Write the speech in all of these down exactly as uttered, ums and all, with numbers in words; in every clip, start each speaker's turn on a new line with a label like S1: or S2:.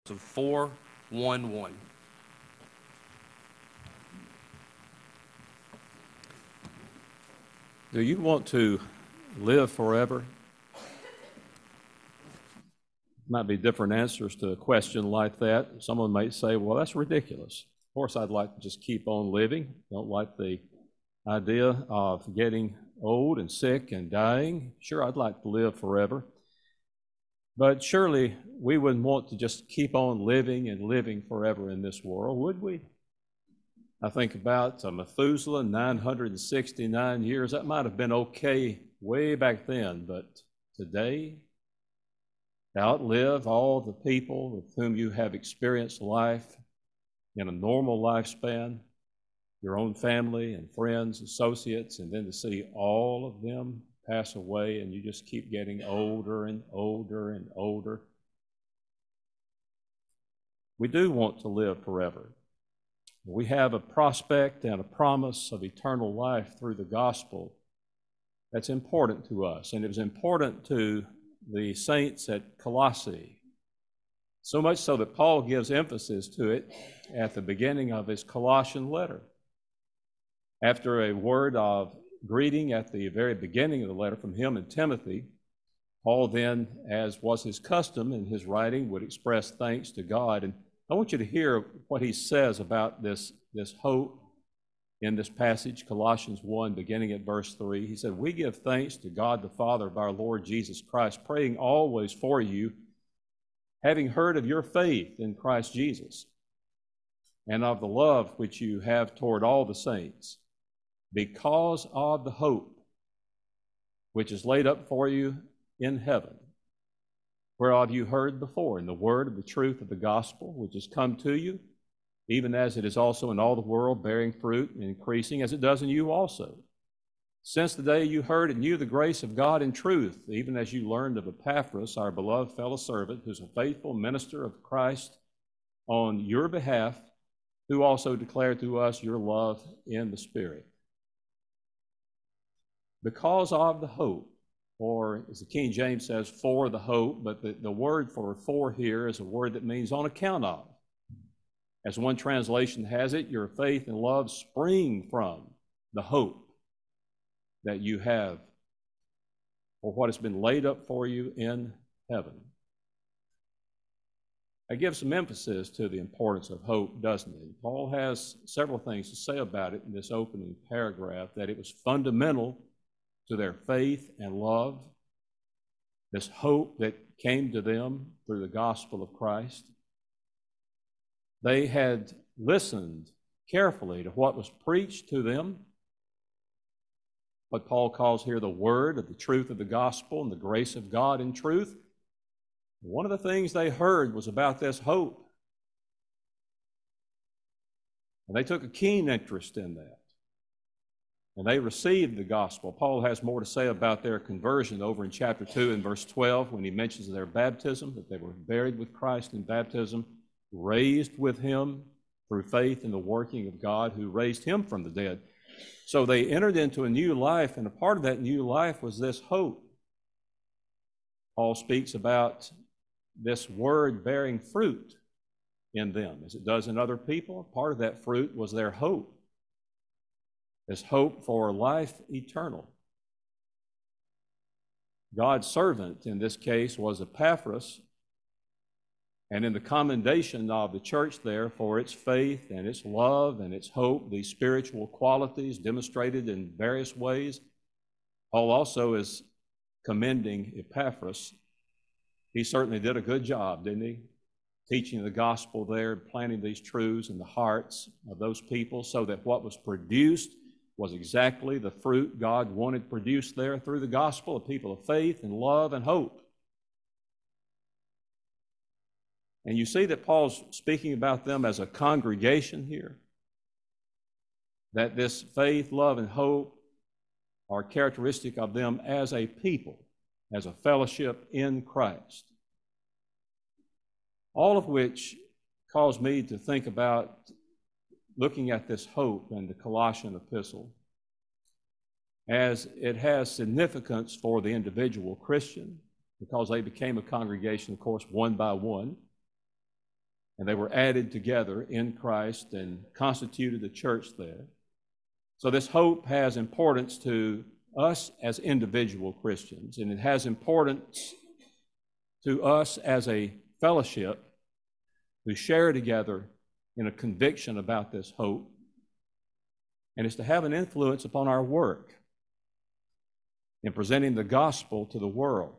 S1: of four one one.
S2: Do you want to live forever? Might be different answers to a question like that. Someone might say, well, that's ridiculous. Of course, I'd like to just keep on living. Don't like the idea of getting old and sick and dying. Sure, I'd like to live forever. But surely we wouldn't want to just keep on living and living forever in this world, would we? I think about uh, Methuselah, nine hundred sixty-nine years. That might have been okay way back then, but today, to outlive all the people with whom you have experienced life in a normal lifespan, your own family and friends, associates, and then to see all of them pass away and you just keep getting older and older and older. We do want to live forever. We have a prospect and a promise of eternal life through the gospel that's important to us, and it was important to the saints at Colossae, so much so that Paul gives emphasis to it at the beginning of his Colossian letter. After a word of greeting at the very beginning of the letter from him and Timothy, Paul then, as was his custom in his writing, would express thanks to God. And I want you to hear what he says about this, this hope in this passage, Colossians one, beginning at verse three. He said, "We give thanks to God the Father of our Lord Jesus Christ, praying always for you, having heard of your faith in Christ Jesus, and of the love which you have toward all the saints, because of the hope which is laid up for you in heaven, whereof you heard before in the word of the truth of the gospel, which has come to you, even as it is also in all the world, bearing fruit and increasing, as it does in you also. Since the day you heard and knew the grace of God in truth, even as you learned of Epaphras, our beloved fellow servant, who's a faithful minister of Christ on your behalf, who also declared to us your love in the Spirit." Because of the hope, or as the King James says, for the hope, but the, the word for for here is a word that means on account of. As one translation has it, your faith and love spring from the hope that you have for what has been laid up for you in heaven. I give some emphasis to the importance of hope, doesn't it? Paul has several things to say about it in this opening paragraph, that it was fundamental to their faith and love, this hope that came to them through the gospel of Christ. They had listened carefully to what was preached to them, what Paul calls here the word of the truth of the gospel and the grace of God in truth. One of the things they heard was about this hope, and they took a keen interest in that. And they received the gospel. Paul has more to say about their conversion over in chapter two and verse twelve when he mentions their baptism, that they were buried with Christ in baptism, raised with him through faith in the working of God who raised him from the dead. So they entered into a new life, and a part of that new life was this hope. Paul speaks about this word bearing fruit in them, as it does in other people. Part of that fruit was their hope. This hope for life eternal. God's servant in this case was Epaphras, and in the commendation of the church there for its faith and its love and its hope, these spiritual qualities demonstrated in various ways, Paul also is commending Epaphras. He certainly did a good job, didn't he? Teaching the gospel there, planting these truths in the hearts of those people so that what was produced was exactly the fruit God wanted produced there through the gospel, of people of faith and love and hope. And you see that Paul's speaking about them as a congregation here, that this faith, love, and hope are characteristic of them as a people, as a fellowship in Christ. All of which caused me to think about looking at this hope in the Colossian epistle, as it has significance for the individual Christian, because they became a congregation, of course, one by one. and they were added together in Christ and constituted the church there. So this hope has importance to us as individual Christians, and it has importance to us as a fellowship who share together in a conviction about this hope, and it's to have an influence upon our work in presenting the gospel to the world.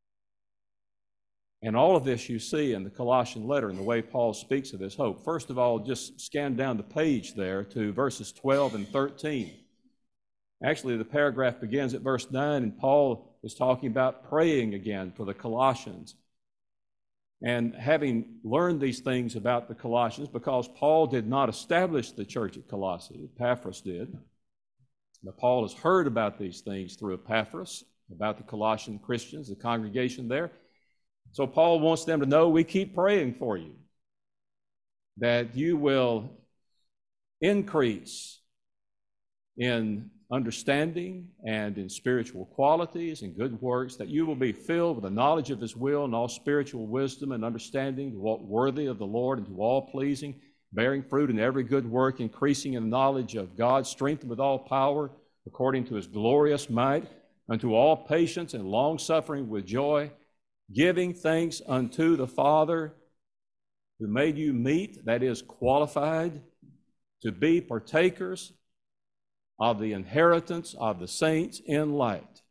S2: And all of this you see in the Colossian letter and the way Paul speaks of this hope. First of all, just scan down the page there to verses twelve and thirteen. Actually, the paragraph begins at verse nine, and Paul is talking about praying again for the Colossians. And having learned these things about the Colossians, because Paul did not establish the church at Colossae, Epaphras did. But Paul has heard about these things through Epaphras, about the Colossian Christians, the congregation there. So Paul wants them to know we keep praying for you, that you will increase in understanding and in spiritual qualities and good works, that you will be filled with the knowledge of his will and all spiritual wisdom and understanding, to walk worthy of the Lord and to all pleasing, bearing fruit in every good work, increasing in the knowledge of God, strengthened with all power according to his glorious might, unto all patience and long-suffering with joy, giving thanks unto the Father who made you meet, that is, qualified to be partakers of the inheritance of the saints in light,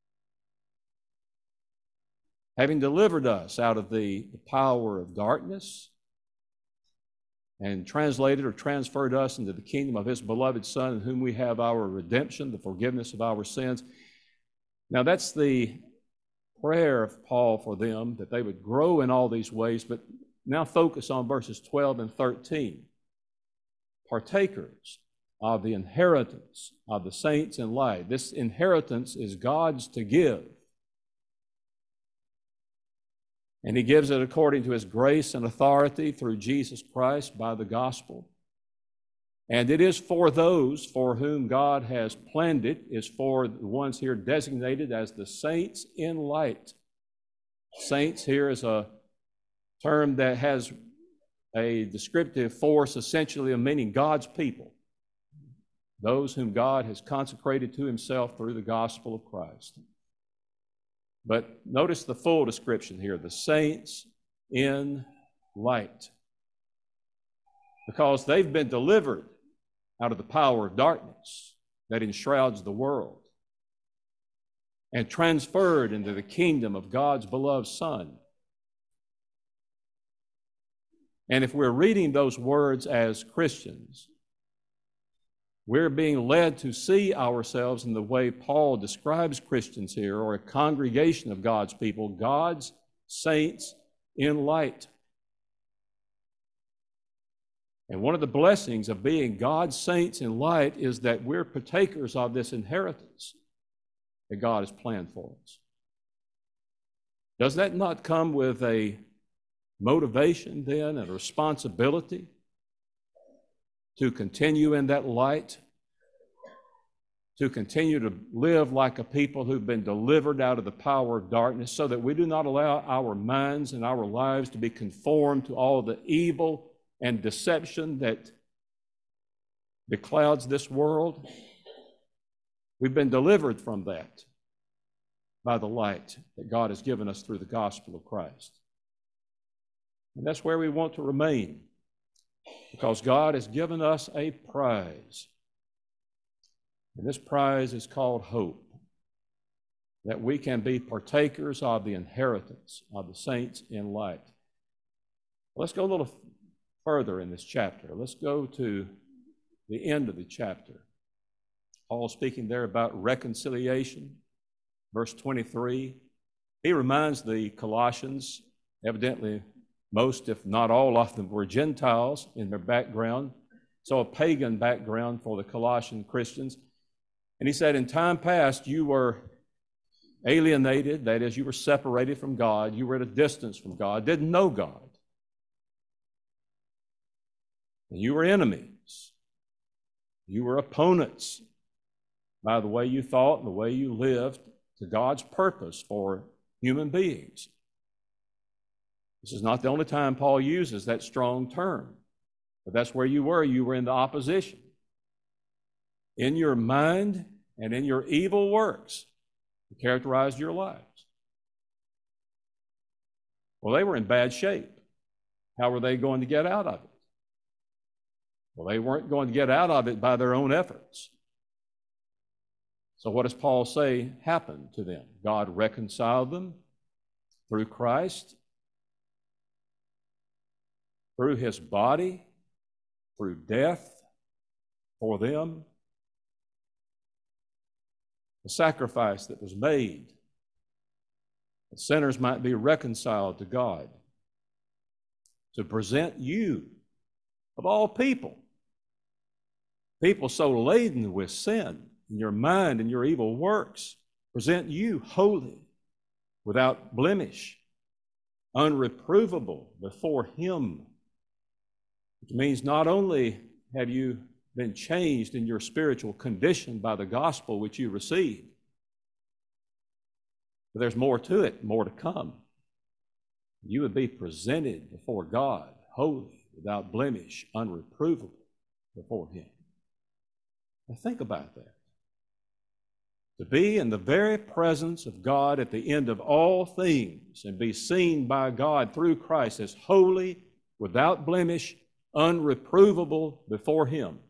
S2: having delivered us out of the, the power of darkness and translated or transferred us into the kingdom of his beloved Son, in whom we have our redemption, the forgiveness of our sins. Now that's the prayer of Paul for them, that they would grow in all these ways, but now focus on verses twelve and thirteen. Partakers of the inheritance of the saints in light. This inheritance is God's to give. And he gives it according to his grace and authority through Jesus Christ by the gospel. And it is for those for whom God has planned it, is for the ones here designated as the saints in light. Saints here is a term that has a descriptive force, essentially of meaning God's people, those whom God has consecrated to himself through the gospel of Christ. But notice the full description here, the saints in light, because they've been delivered out of the power of darkness that enshrouds the world and transferred into the kingdom of God's beloved Son. And if we're reading those words as Christians, we're being led to see ourselves in the way Paul describes Christians here, or a congregation of God's people, God's saints in light. And one of the blessings of being God's saints in light is that we're partakers of this inheritance that God has planned for us. Does that not come with a motivation then and a responsibility to continue in that light, to continue to live like a people who've been delivered out of the power of darkness, so that we do not allow our minds and our lives to be conformed to all the evil and deception that beclouds this world? We've been delivered from that by the light that God has given us through the gospel of Christ. And that's where we want to remain, because God has given us a prize. And this prize is called hope, that we can be partakers of the inheritance of the saints in light. Let's go a little further in this chapter. Let's go to the end of the chapter. Paul speaking there about reconciliation, verse twenty-three. He reminds the Colossians, evidently most, if not all of them, were Gentiles in their background, so a pagan background for the Colossian Christians. And he said, in time past, you were alienated, that is, you were separated from God, you were at a distance from God, didn't know God. And you were enemies. You were opponents by the way you thought and the way you lived to God's purpose for human beings. This is not the only time Paul uses that strong term, but that's where you were. You were in the opposition. In your mind and in your evil works, it characterized your lives. Well, they were in bad shape. How were they going to get out of it? Well, they weren't going to get out of it by their own efforts. So what does Paul say happened to them? God reconciled them through Christ, through his body, through death for them. The sacrifice that was made, that sinners might be reconciled to God, to present you, of all people, people so laden with sin in your mind and your evil works, present you holy, without blemish, unreprovable before him. Which means not only have you been changed in your spiritual condition by the gospel which you received, but there's more to it, more to come. You would be presented before God, holy, without blemish, unreprovable before him. Now think about that. To be in the very presence of God at the end of all things and be seen by God through Christ as holy, without blemish, unreprovable before him.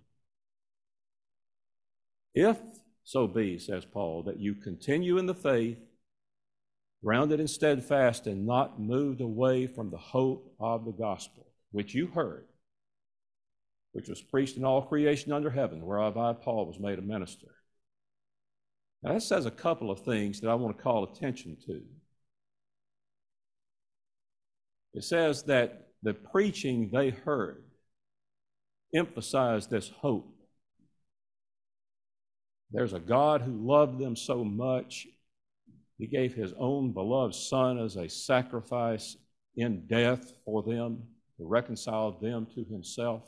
S2: If so be, says Paul, that you continue in the faith, grounded and steadfast, and not moved away from the hope of the gospel, which you heard, which was preached in all creation under heaven, whereof I, Paul, was made a minister. Now, that says a couple of things that I want to call attention to. It says that the preaching they heard emphasized this hope. There's a God who loved them so much, he gave his own beloved Son as a sacrifice in death for them to reconcile them to himself.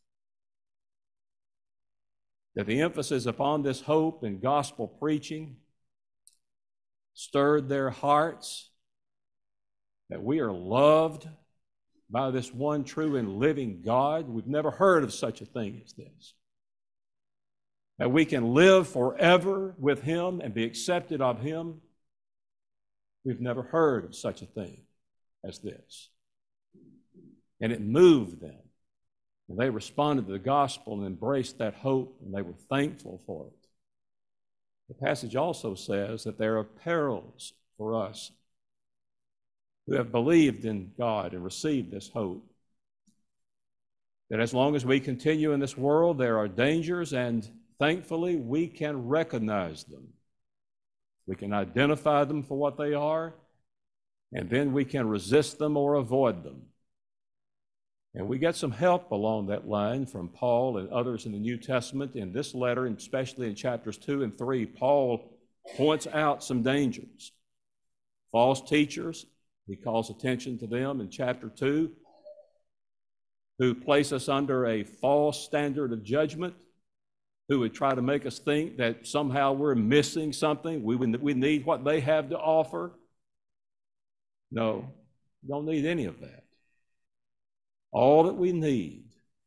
S2: That the emphasis upon this hope in gospel preaching stirred their hearts, that we are loved by this one true and living God. We've never heard of such a thing as this. That we can live forever with him and be accepted of him. We've never heard of such a thing as this. And it moved them. And they responded to the gospel and embraced that hope, and they were thankful for it. The passage also says that there are perils for us who have believed in God and received this hope. That as long as we continue in this world, there are dangers, and thankfully we can recognize them. We can identify them for what they are, and then we can resist them or avoid them. And we get some help along that line from Paul and others in the New Testament. In this letter, and especially in chapters two and three, Paul points out some dangers. False teachers, he calls attention to them in chapter two, who place us under a false standard of judgment, who would try to make us think that somehow we're missing something, we, we need what they have to offer. No, we don't need any of that. All that we need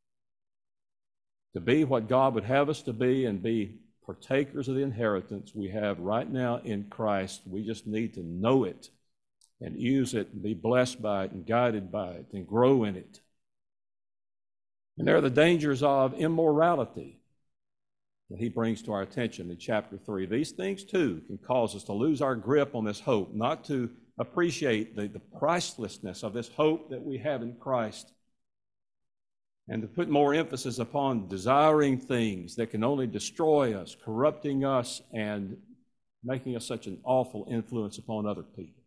S2: to be what God would have us to be and be partakers of the inheritance we have right now in Christ, we just need to know it and use it and be blessed by it and guided by it and grow in it. And there are the dangers of immorality that he brings to our attention in chapter three. These things, too, can cause us to lose our grip on this hope, not to appreciate the, the pricelessness of this hope that we have in Christ, and to put more emphasis upon desiring things that can only destroy us, corrupting us, and making us such an awful influence upon other people.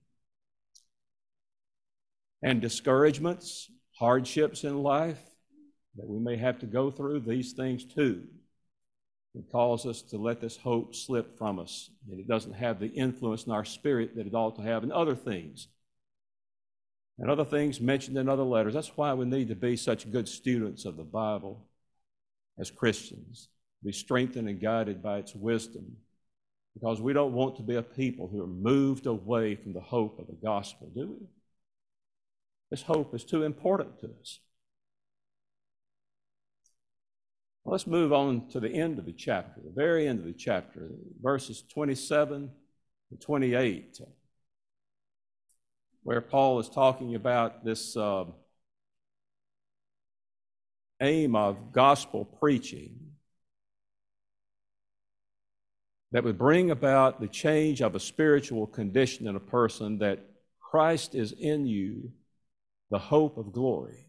S2: And discouragements, hardships in life that we may have to go through, these things too can cause us to let this hope slip from us, and it doesn't have the influence in our spirit that it ought to have in other things. And other things mentioned in other letters. That's why we need to be such good students of the Bible as Christians, be strengthened and guided by its wisdom, because we don't want to be a people who are moved away from the hope of the gospel, do we? This hope is too important to us. Well, let's move on to the end of the chapter, the very end of the chapter, verses twenty-seven to twenty-eight, where Paul is talking about this uh, aim of gospel preaching that would bring about the change of a spiritual condition in a person, that Christ is in you, the hope of glory.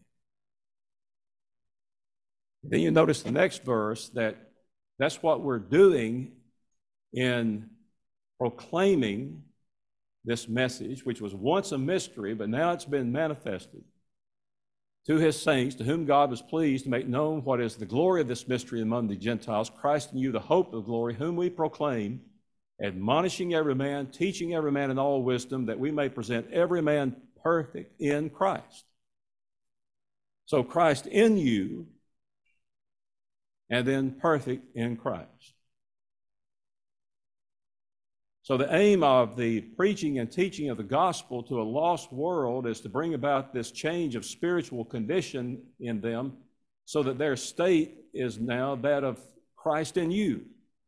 S2: Then you notice the next verse, that that's what we're doing in proclaiming this message, which was once a mystery, but now it's been manifested to his saints, to whom God was pleased to make known what is the glory of this mystery among the Gentiles, Christ in you, the hope of glory, whom we proclaim, admonishing every man, teaching every man in all wisdom, that we may present every man perfect in Christ. So Christ in you, and then perfect in Christ. So the aim of the preaching and teaching of the gospel to a lost world is to bring about this change of spiritual condition in them, so that their state is now that of Christ in you.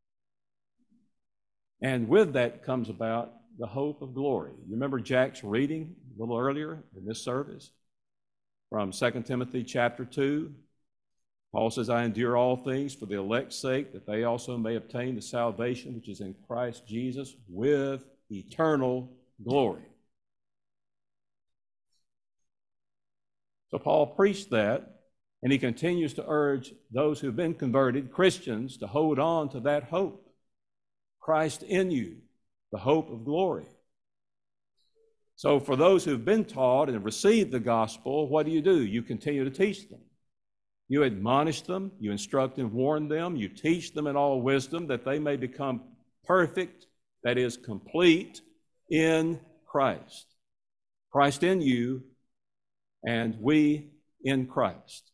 S2: And with that comes about the hope of glory. You remember Jack's reading a little earlier in this service from Second Timothy chapter two. Paul says, I endure all things for the elect's sake, that they also may obtain the salvation which is in Christ Jesus with eternal glory. So Paul preached that, and he continues to urge those who've been converted, Christians, to hold on to that hope. Christ in you, the hope of glory. So for those who've been taught and received the gospel, what do you do? You continue to teach them. You admonish them, you instruct and warn them, you teach them in all wisdom, that they may become perfect, that is, complete in Christ. Christ in you, and we in Christ.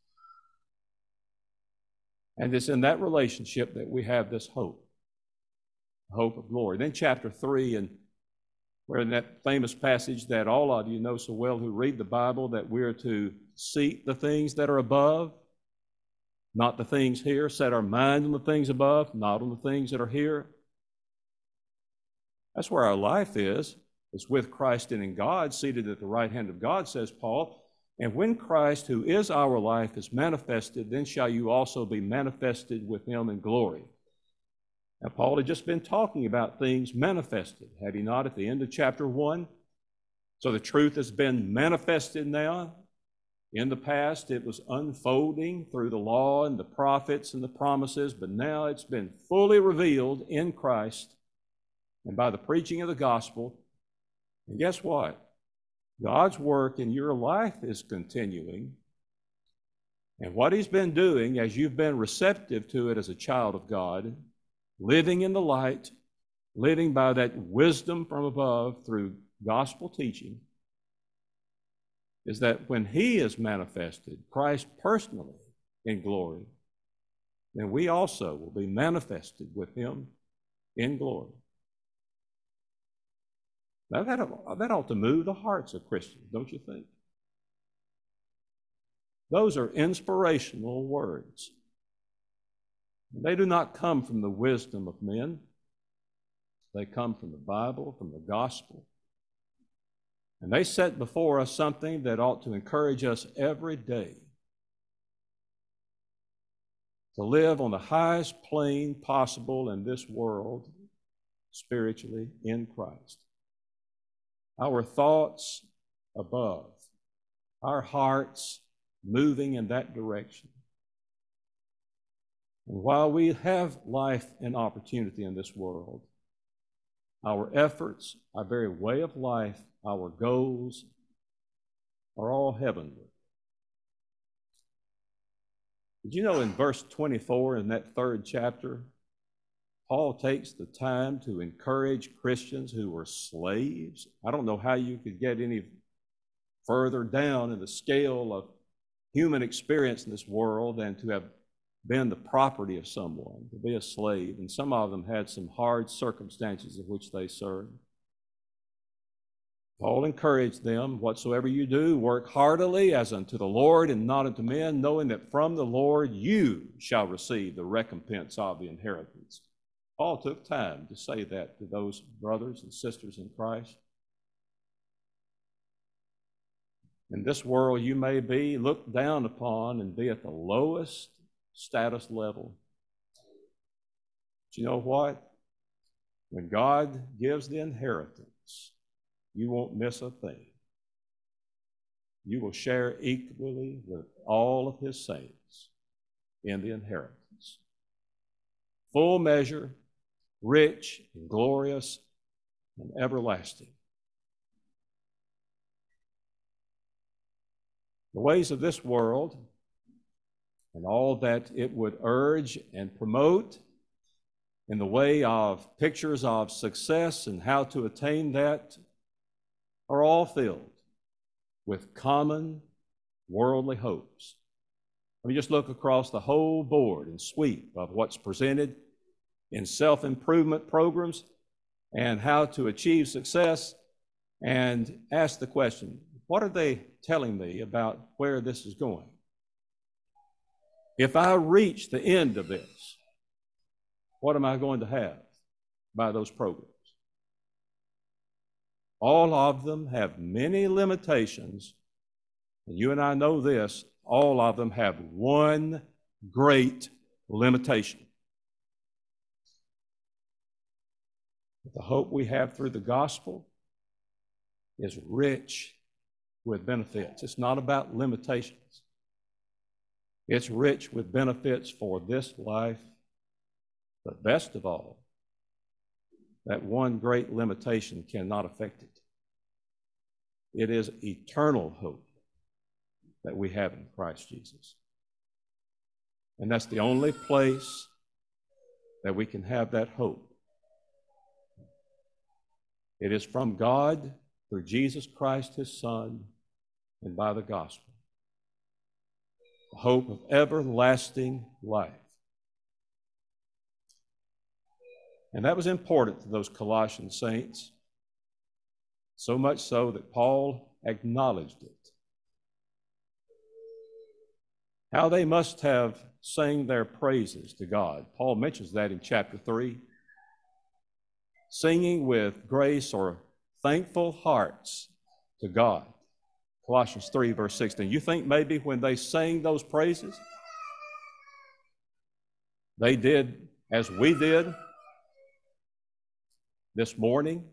S2: And it's in that relationship that we have this hope, hope of glory. Then chapter three, and where in that famous passage that all of you know so well who read the Bible, that we're to seek the things that are above, not the things here. Set our mind on the things above, not on the things that are here. That's where our life is. It's with Christ and in God, seated at the right hand of God, says Paul. And when Christ, who is our life, is manifested, then shall you also be manifested with him in glory. Now, Paul had just been talking about things manifested, had he not, at the end of chapter one? So the truth has been manifested now. In the past, it was unfolding through the law and the prophets and the promises, but now it's been fully revealed in Christ and by the preaching of the gospel. And guess what? God's work in your life is continuing. And what he's been doing, as you've been receptive to it as a child of God, living in the light, living by that wisdom from above through gospel teaching, is that when he is manifested, Christ personally in glory, then we also will be manifested with him in glory. Now that, that ought to move the hearts of Christians, don't you think? Those are inspirational words. They do not come from the wisdom of men. They come from the Bible, from the gospel. And they set before us something that ought to encourage us every day to live on the highest plane possible in this world, spiritually, in Christ. Our thoughts above, our hearts moving in that direction. And while we have life and opportunity in this world, our efforts, our very way of life, our goals are all heavenward. Did you know in verse twenty-four in that third chapter, Paul takes the time to encourage Christians who were slaves? I don't know how you could get any further down in the scale of human experience in this world than to have been the property of someone, to be a slave. And some of them had some hard circumstances in which they served. Paul encouraged them, whatsoever you do, work heartily as unto the Lord and not unto men, knowing that from the Lord you shall receive the recompense of the inheritance. Paul took time to say that to those brothers and sisters in Christ. In this world, you may be looked down upon and be at the lowest status level. But you know what? When God gives the inheritance, you won't miss a thing. You will share equally with all of his saints in the inheritance. Full measure, rich and glorious and everlasting. The ways of this world and all that it would urge and promote in the way of pictures of success and how to attain that are all filled with common worldly hopes. Let me just look across the whole board and sweep of what's presented in self-improvement programs and how to achieve success, and ask the question, what are they telling me about where this is going? If I reach the end of this, what am I going to have by those programs? All of them have many limitations, and you and I know this, all of them have one great limitation. The hope we have through the gospel is rich with benefits. It's not about limitations. It's rich with benefits for this life, but best of all, that one great limitation cannot affect it. It is eternal hope that we have in Christ Jesus. And that's the only place that we can have that hope. It is from God through Jesus Christ, his Son, and by the gospel. The hope of everlasting life. And that was important to those Colossian saints, so much so that Paul acknowledged it. How they must have sang their praises to God. Paul mentions that in chapter three. Singing with grace or thankful hearts to God. Colossians three, verse sixteen. You think maybe when they sang those praises, they did as we did this morning,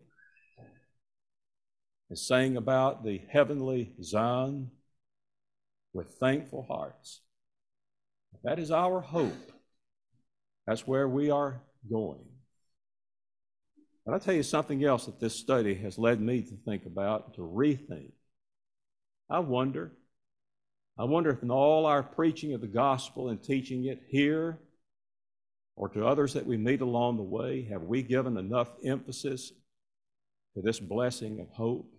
S2: and sang about the heavenly Zion with thankful hearts? That is our hope. That's where we are going. And I'll tell you something else that this study has led me to think about, to rethink. I wonder, I wonder if in all our preaching of the gospel and teaching it here or to others that we meet along the way, have we given enough emphasis to this blessing of hope?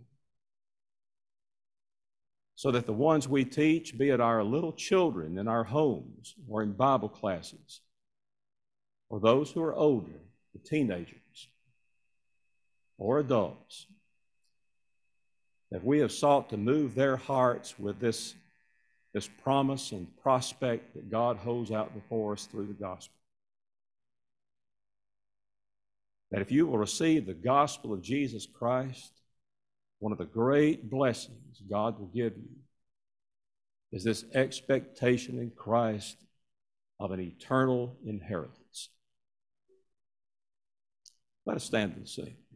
S2: So that the ones we teach, be it our little children in our homes or in Bible classes, or those who are older, the teenagers, or adults, that we have sought to move their hearts with this, this promise and prospect that God holds out before us through the gospel. That if you will receive the gospel of Jesus Christ, one of the great blessings God will give you is this expectation in Christ of an eternal inheritance. Let us stand and sing.